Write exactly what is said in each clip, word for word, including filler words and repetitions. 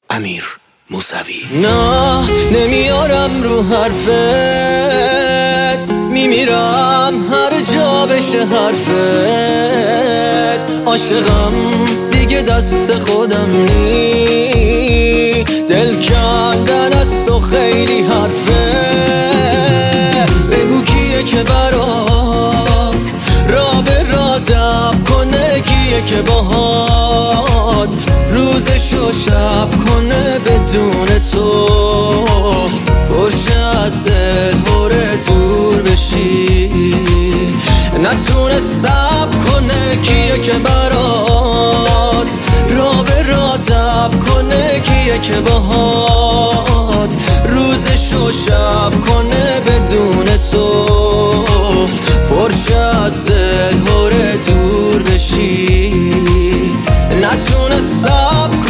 امیر موسوی. نه نمیارم رو حرفت، میمیرم هر جا بشه حرفت. عاشقم دیگه دست خودم نی، دل کندن از تو خیلی حرفه. بگو کیه که برات را به را دب کنه، کیه که باهات روزش و شب کنه بدون تو. باشه از دل هره دور بشی، نتونه صبر کنه. کیه که برات را به را دب کنه، کیه که باهات روزش و شب کنه بدون تو. پرشه از دل هره دور بشی، نتونه صبر کنه.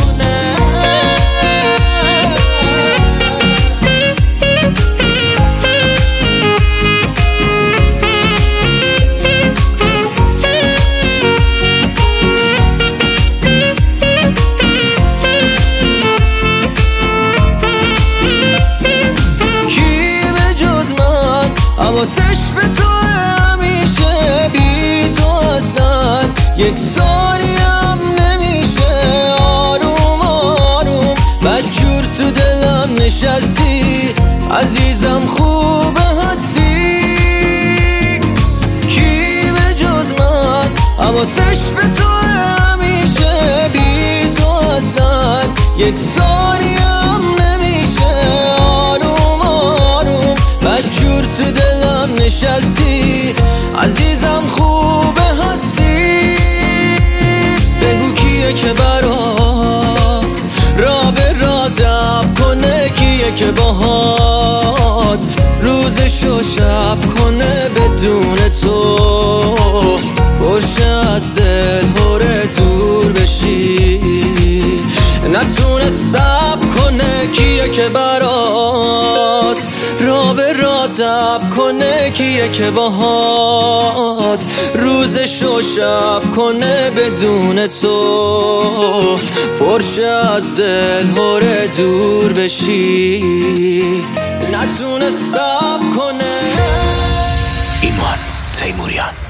حواسش به تو همیشه، بی تو اصلا یک ثانیم نمیشه. آروم آروم بدجور تو دلم نشستی، عزیزم خوبه هستی. کی به جز من حواسش به تو همیشه، بی تو اصلا یک ثانیم نمیشه. آروم آروم بدجور تو دلم نشستی، عزیزم خوبه هستی. بگو کیه که برات را به را دب کنه، کیه که باهات روزش و شب کنه بدون تو. باشه از دل هره دور بشی، نتونه صبر کنه. کیه که برات را به را دب کنه، کیه که باهات روزش و شب کنه بدون تو. پرشه از دل هره دور بشی، نتونه صبر کنه. ایمان تیموریان.